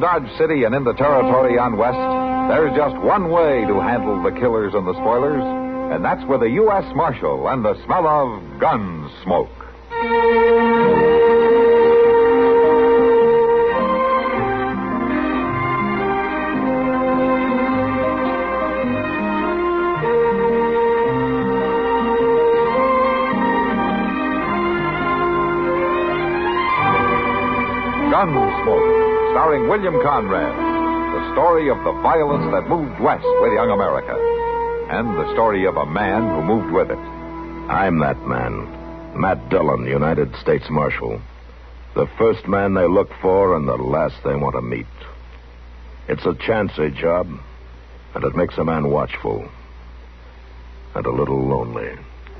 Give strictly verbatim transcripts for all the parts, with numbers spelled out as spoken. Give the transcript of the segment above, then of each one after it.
Dodge City and in the territory on West, there's just one way to handle the killers and the spoilers, and that's with a U S Marshal and the smell of gun smoke. Gunsmoke, starring William Conrad. The story of the violence that moved west with young America. And the story of a man who moved with it. I'm that man. Matt Dillon, United States Marshal. The first man they look for and the last they want to meet. It's a chancy job, and it makes a man watchful. And a little lonely.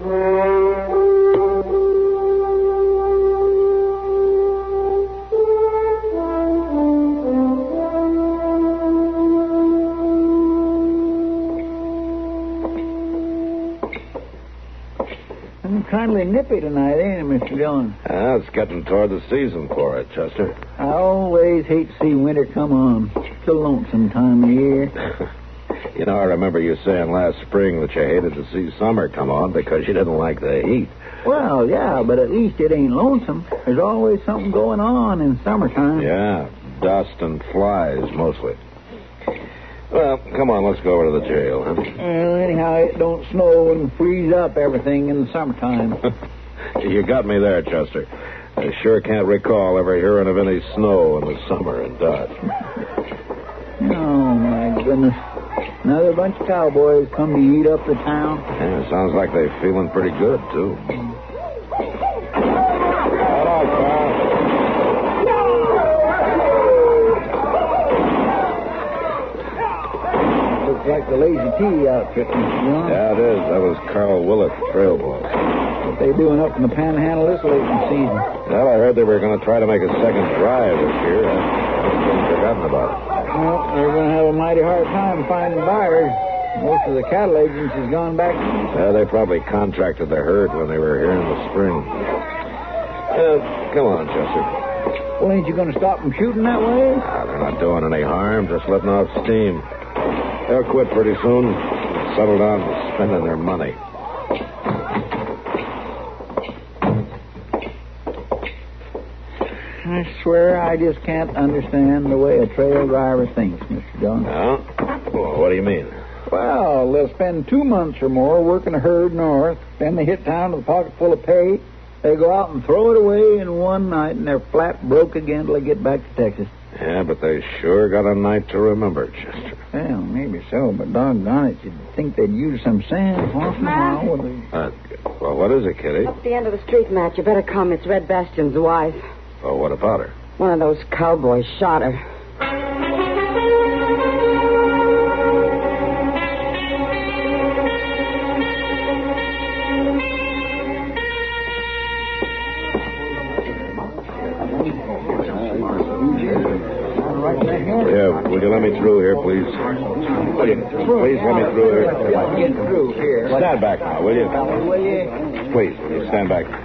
Kindly nippy tonight, ain't it, Mister Dillon? Ah, it's getting toward the season for it, Chester. I always hate to see winter come on. It's a lonesome time of year. You know, I remember you saying last spring that you hated to see summer come on because you didn't like the heat. Well, yeah, but at least it ain't lonesome. There's always something going on in summertime. Yeah, dust and flies, mostly. Well, come on, let's go over to the jail, huh? Well, anyhow, it don't snow and freeze up everything in the summertime. You got me there, Chester. I sure can't recall ever hearing of any snow in the summer in Dodge. Oh, my goodness. Another bunch of cowboys come to eat up the town. Yeah, sounds like they're feeling pretty good, too. Hello, Carl. Looks like the Lazy T outfit, Mister Dillon. Yeah, it is. That was Carl Willett, trail boss. What they doing up in the Panhandle this late in the season? Well, I heard they were going to try to make a second drive this year. I've forgotten about it. Well, they're going to have a mighty hard time finding buyers. Most of the cattle agents has gone back. Yeah, they probably contracted the herd when they were here in the spring. Uh, come on, Chester. Well, ain't you going to stop them shooting that way? Nah, they're not doing any harm, just letting off steam. They'll quit pretty soon and settle down to spending their money. I swear I just can't understand the way a trail driver thinks, Mister Dillon. No? Well, what do you mean? Well, they'll spend two months or more working a herd north. Then they hit town with a pocket full of pay. They go out and throw it away in one night, and they're flat broke again till they get back to Texas. Yeah, but they sure got a night to remember, Chester. Well, maybe so, but doggone it, you'd think they'd use some sand once in a while. With a... Uh, well, what is it, Kitty? Up the end of the street, Matt. You better come. It's Red Bastion's wife. Oh, what about her? One of those cowboys shot her. Yeah, will you let me through here, please? Will you, please let me through here. Get through here. Stand back now, will you? Will you? Please, will you stand back?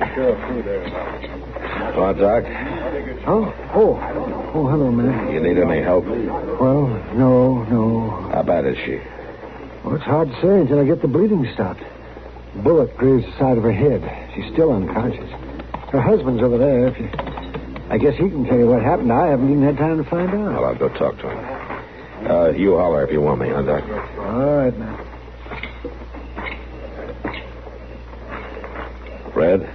Hello, Doc. Oh, oh, oh, hello, man. You need any help? Well, no, no. How bad is she? Well, it's hard to say until I get the bleeding stopped. The bullet grazed the side of her head. She's still unconscious. Her husband's over there. If you, I guess he can tell you what happened. I haven't even had time to find out. Well, I'll go talk to him. Uh, you holler if you want me, huh, Doc? All right, man. Fred?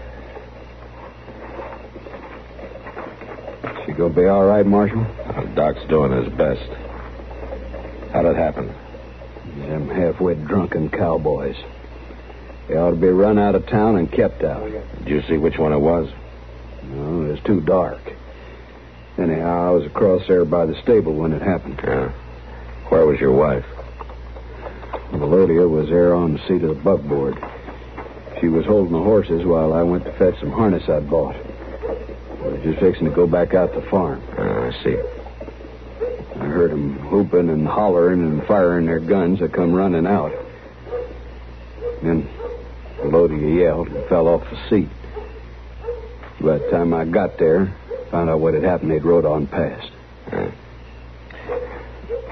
She gonna be all right, Marshal? Uh, Doc's doing his best. How'd it happen? Them halfway drunken cowboys. They ought to be run out of town and kept out. Did you see which one it was? No, it was too dark. Anyhow, I was across there by the stable when it happened. Yeah. Where was your wife? Melodia was there on the seat of the buckboard. She was holding the horses while I went to fetch some harness I'd bought. I was just fixing to go back out to the farm. Uh, I see. I heard them whooping and hollering and firing their guns. I come running out. Then Melodia yelled and fell off the seat. By the time I got there, found out what had happened, they'd rode on past. Uh,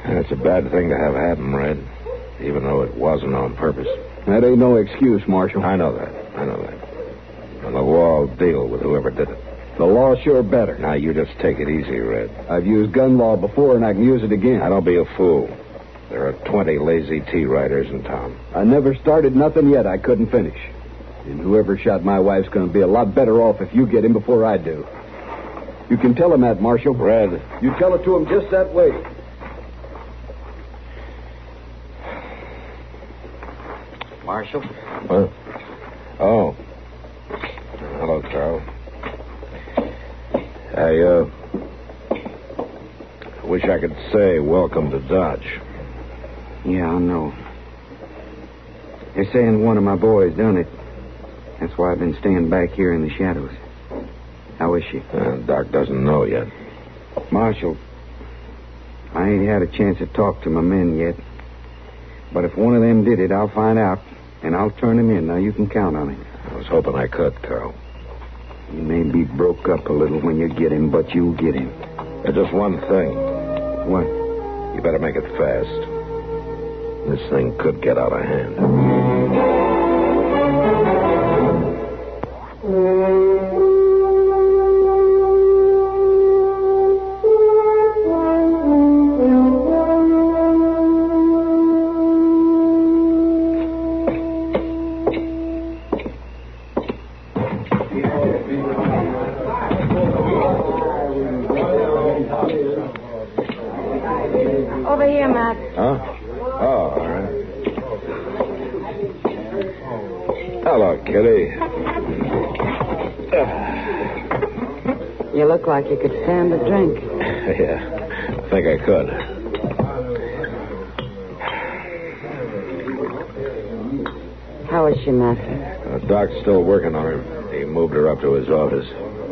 It's a bad thing to have happen, Red, even though it wasn't on purpose. That ain't no excuse, Marshal. I know that. I know that. And the law will deal with whoever did it. The law's sure better. Now, you just take it easy, Red. I've used gun law before, and I can use it again. Now, don't be a fool. There are twenty lazy T-riders in town. I never started nothing yet I couldn't finish. And whoever shot my wife's going to be a lot better off if you get him before I do. You can tell him that, Marshal. Red. You tell it to him just that way. Marshal? What? Oh. Hello, Carl. I, uh... wish I could say welcome to Dodge. Yeah, I know. They're saying one of my boys done it. That's why I've been staying back here in the shadows. How is she? Uh, Doc doesn't know yet. Marshal, I ain't had a chance to talk to my men yet. But if one of them did it, I'll find out, and I'll turn him in. Now, you can count on it. I was hoping I could, Carl. You may be broke up a little when you get him, but you'll get him. There's just one thing. What? You better make it fast. This thing could get out of hand. Over here, Matt. Huh? Oh, all right. Hello, Kitty. You look like you could stand a drink. Yeah, I think I could. How is she, Master? Uh, Doc's still working on her. He moved her up to his office.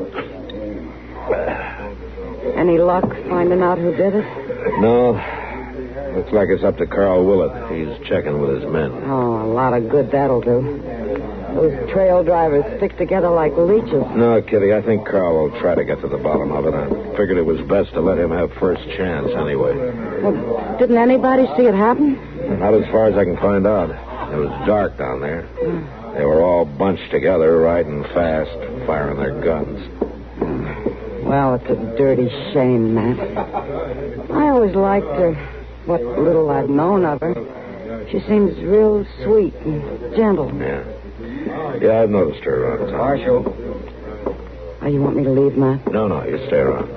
Any luck finding out who did it? No. Looks like it's up to Carl Willett. He's checking with his men. Oh, a lot of good that'll do. Those trail drivers stick together like leeches. No, Kitty, I think Carl will try to get to the bottom of it. I figured it was best to let him have first chance anyway. Well, didn't anybody see it happen? Not as far as I can find out. It was dark down there. They were all bunched together, riding fast, firing their guns. Well, it's a dirty shame, Matt. I always liked her, what little I've known of her. She seems real sweet and gentle. Yeah. Yeah, I've noticed her around town. Marshal. Oh, you want me to leave, Matt? No, no, you stay around.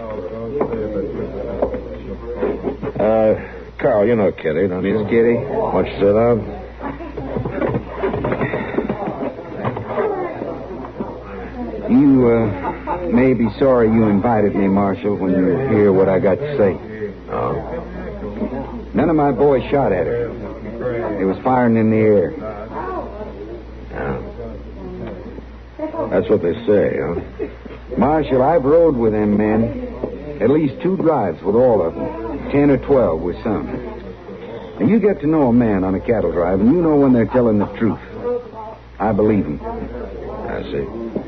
Uh, Carl, you know Kitty, don't you? Miss Kitty? Want you to sit down? You, uh, may be sorry you invited me, Marshal, when you hear what I got to say. Oh. None of my boys shot at her. They was firing in the air. Yeah. That's what they say, huh? Marshal, I've rode with them men. At least two drives with all of them. Ten or twelve with some. And you get to know a man on a cattle drive, and you know when they're telling the truth. I believe them. I see.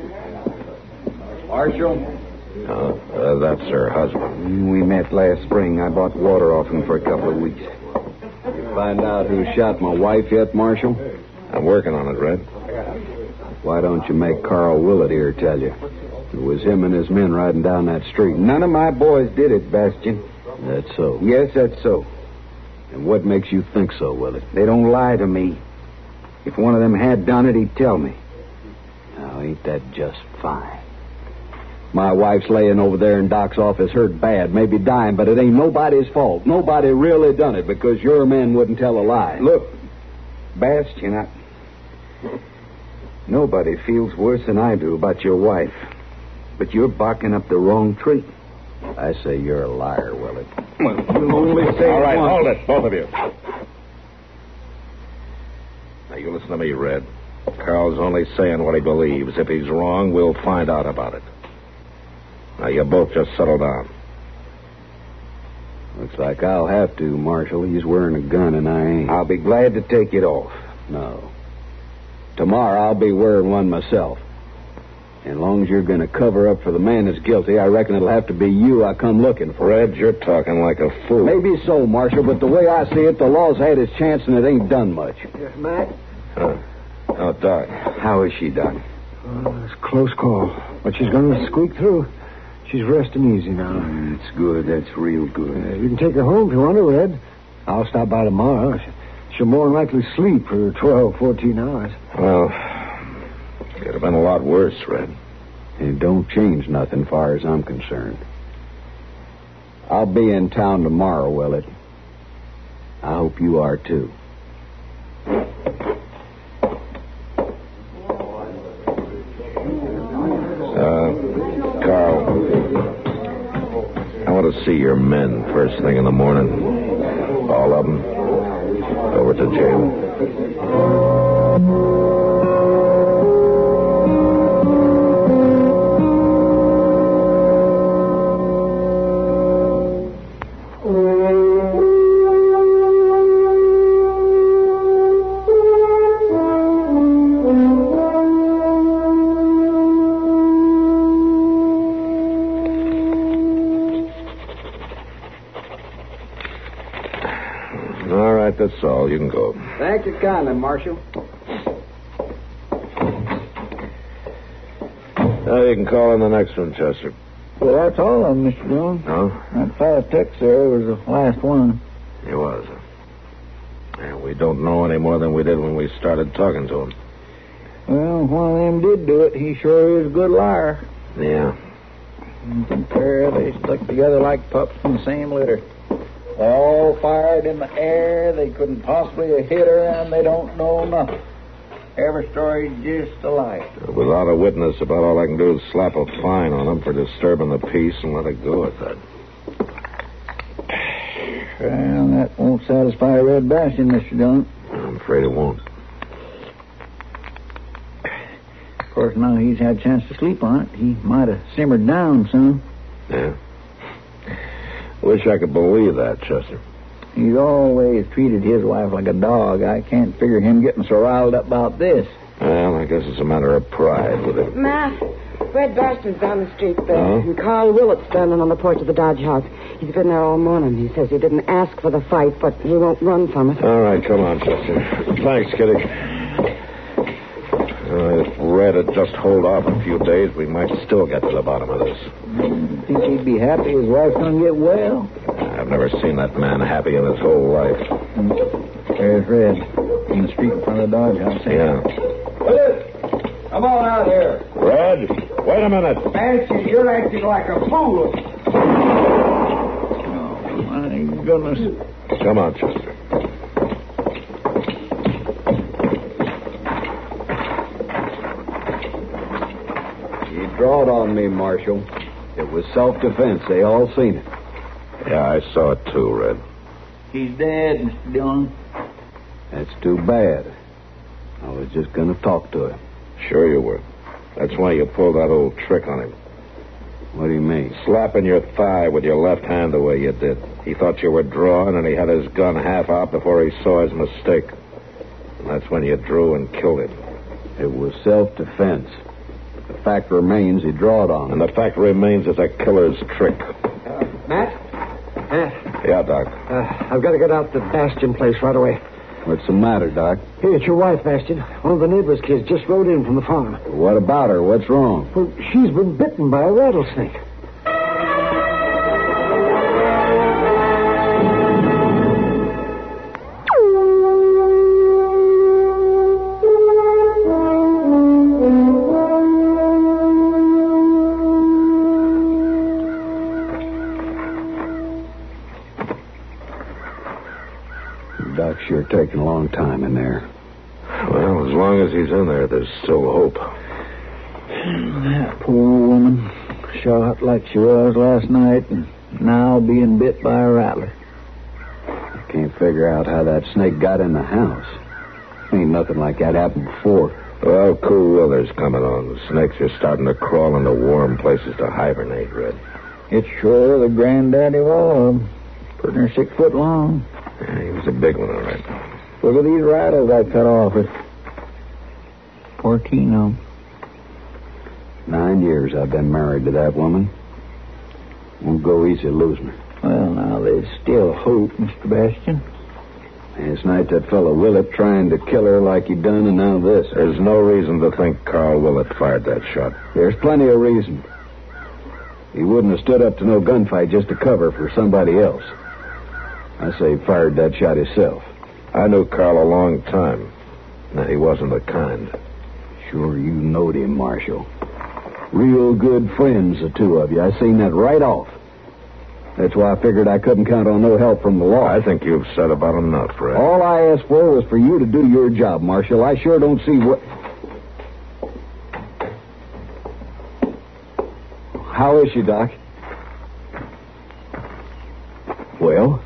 Marshal? Oh, uh, that's her husband. We met last spring. I bought water off him for a couple of weeks. You find out who shot my wife yet, Marshal? I'm working on it, Red. Why don't you make Carl Willett here tell you? It was him and his men riding down that street. None of my boys did it, Bastian. That's so. Yes, that's so. And what makes you think so, Willett? They don't lie to me. If one of them had done it, he'd tell me. Now, ain't that just fine? My wife's laying over there in Doc's office hurt bad, maybe dying, but it ain't nobody's fault. Nobody really done it because your men wouldn't tell a lie. Look, Bastian, I... Nobody feels worse than I do about your wife. But you're barking up the wrong tree. I say you're a liar, Willett. Well, you'll only say All right, once. hold it, both of you. Now, you listen to me, Red. Carl's only saying what he believes. If he's wrong, we'll find out about it. Now, you both just settle down. Looks like I'll have to, Marshal. He's wearing a gun and I ain't. I'll be glad to take it off. No. Tomorrow I'll be wearing one myself. As long as you're going to cover up for the man that's guilty, I reckon it'll have to be you I come looking for. Red, you're talking like a fool. Maybe so, Marshal, but the way I see it, the law's had its chance and it ain't done much. Yes, Matt? Huh. Oh, Doc. How is she, Doc? Oh, it's a close call. But she's going to squeak through. She's resting easy now. Mm, that's good. That's real good. Uh, you can take her home if you want to, Red. I'll stop by tomorrow. She'll more than likely sleep for twelve, fourteen hours. Well, could have been a lot worse, Red. It don't change nothing far as I'm concerned. I'll be in town tomorrow, will it? I hope you are, too. Uh, Carl, I want to see your men first thing in the morning. All of them. Over to jail. That's all. You can go. Thank you kindly, Marshal. Now you can call in the next one, Chester. Well, that's all of them, Mister Jones. No? That fast text there was the last one. He was. And we don't know any more than we did when we started talking to him. Well, one of them did do it. He sure is a good liar. Yeah. You compare, they stuck together like pups in the same litter. All fired in the air. They couldn't possibly have hit her, and they don't know nothing. Every story just alike. Without a witness, about all I can do is slap a fine on them for disturbing the peace and let it go at that. Well, that won't satisfy Red Bastion, Mister Dillon. I'm afraid it won't. Of course, now he's had a chance to sleep on it. He might have simmered down some. Yeah. Wish I could believe that, Chester. He's always treated his wife like a dog. I can't figure him getting so riled up about this. Well, I guess it's a matter of pride with him. Matt, Red Bastion's down the street there. Oh? And Carl Willett's standing on the porch of the Dodge House. He's been there all morning. He says he didn't ask for the fight, but he won't run from it. All right, come on, Chester. Thanks, Kitty. Uh, if Red had just hold off a few days, we might still get to the bottom of this. Think he'd be happy his wife's going to get well? I've never seen that man happy in his whole life. There's Red in the street in front of the Dodge House. Yeah. Willis, come on out here. Red, wait a minute. Nancy, you're acting like a fool. Oh, my goodness. Come on, Chester. He drawed on me, Marshal. It was self-defense. They all seen it. Yeah, I saw it too, Red. He's dead, Mister Dillon. That's too bad. I was just going to talk to him. Sure you were. That's why you pulled that old trick on him. What do you mean? Slapping your thigh with your left hand the way you did. He thought you were drawing, and he had his gun half out before he saw his mistake. And that's when you drew and killed him. It was self-defense. The fact remains he drawed on And me. the fact remains it's a killer's trick. Uh, Matt? Matt? Yeah, Doc. Uh, I've got to get out to Bastion place right away. What's the matter, Doc? Hey, it's your wife, Bastion. One of the neighbor's kids just rode in from the farm. What about her? What's wrong? Well, she's been bitten by a rattlesnake. Doc's sure taking a long time in there. Well, as long as he's in there, there's still hope. That poor woman, shot like she was last night, and now being bit by a rattler. I can't figure out how that snake got in the house. Ain't nothing like that happened before. Well, cool weather's coming on. The snakes are starting to crawl into warm places to hibernate, Red. It's sure the granddaddy of all of them. Pretty near six foot long. Yeah, he was a big one, all right. Look at these rattles I cut off it. Fourteen of them. Nine years I've been married to that woman. Won't go easy losing her. Well, now, there's still hope, Mister Bastian. Last night that fellow Willett trying to kill her like he done, and now this. There's no reason to think Carl Willett fired that shot. There's plenty of reason. He wouldn't have stood up to no gunfight just to cover for somebody else. I say he fired that shot himself. I knew Carl a long time. And he wasn't the kind. Sure you knowed him, Marshal. Real good friends, the two of you. I seen that right off. That's why I figured I couldn't count on no help from the law. I think you've said about enough, Red. All I asked for was for you to do your job, Marshal. I sure don't see what... How is she, Doc? Well?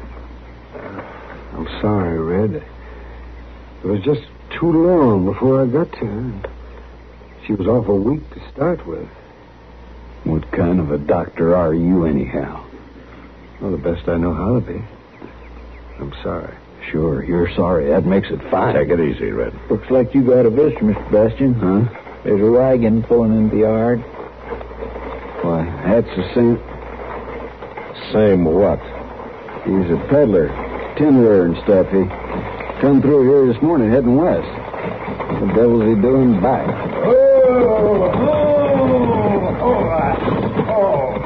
I'm sorry, Red. It was just too long before I got to her. She was awful weak to start with. What kind of a doctor are you, anyhow? Well, the best I know how to be. I'm sorry. Sure, you're sorry. That makes it fine. Take it easy, Red. Looks like you got a visitor, Mister Bastian. Huh? There's a wagon pulling into the yard. Why, that's the same... Same what? He's a peddler. Tinware and stuff. He come through here this morning heading west. What the devil's he doing back? Oh, oh, oh, oh.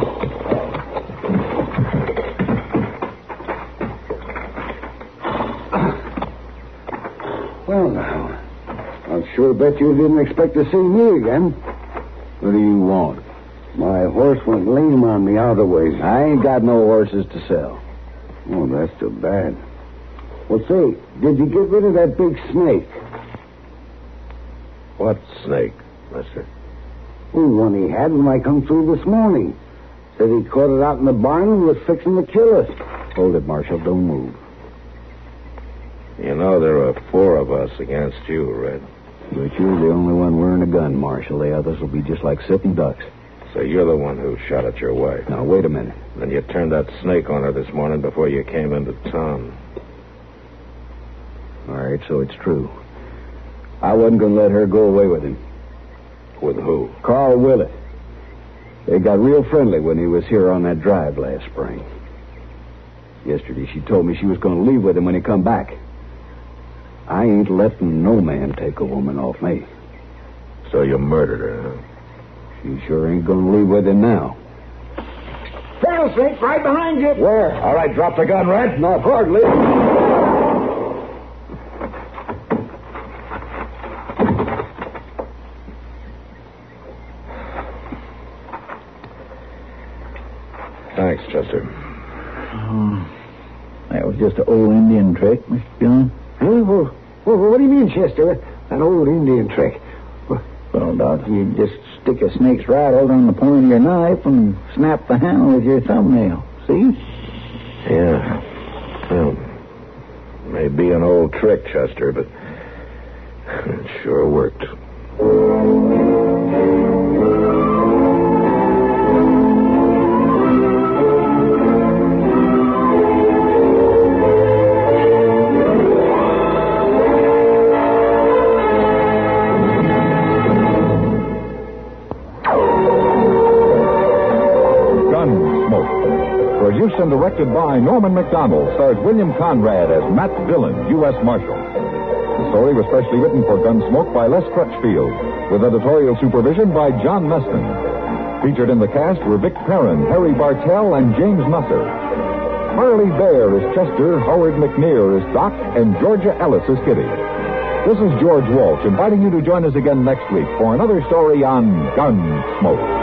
Well, now, I sure bet you didn't expect to see me again. What do you want? My horse went lame on me out of the way. I ain't got no horses to sell. Oh, that's too bad. Well, say, did you get rid of that big snake? What snake, mister? Oh, one he had when I come through this morning. Said he caught it out in the barn and was fixing to kill us. Hold it, Marshal. Don't move. You know there are four of us against you, Red. But you're the only one wearing a gun, Marshal. The others will be just like sitting ducks. So you're the one who shot at your wife. Now, wait a minute. Then you turned that snake on her this morning before you came into town. All right, so it's true. I wasn't going to let her go away with him. With who? Carl Willett. They got real friendly when he was here on that drive last spring. Yesterday, she told me she was going to leave with him when he come back. I ain't letting no man take a woman off me. So you murdered her, huh? She sure ain't going to leave with him now. Rattlesnake right behind you. Where? All right, drop the gun, Red. Not hardly. Thanks, Chester. Oh, that was just an old Indian trick, Mister Dillon. Huh? Well, well, what do you mean, Chester? An old Indian trick. Well, Doc, you just stick a snake's rattle on the point of your knife and snap the handle with your thumbnail. See? Yeah. Well, may be an old trick, Chester, but it sure worked. Produced and directed by Norman Macdonald, stars William Conrad as Matt Dillon, U S Marshal. The story was specially written for Gunsmoke by Les Crutchfield, with editorial supervision by John Meston. Featured in the cast were Vic Perrin, Harry Bartell, and James Musser. Harley Bear is Chester, Howard McNear is Doc, and Georgia Ellis is Kitty. This is George Walsh inviting you to join us again next week for another story on Gunsmoke.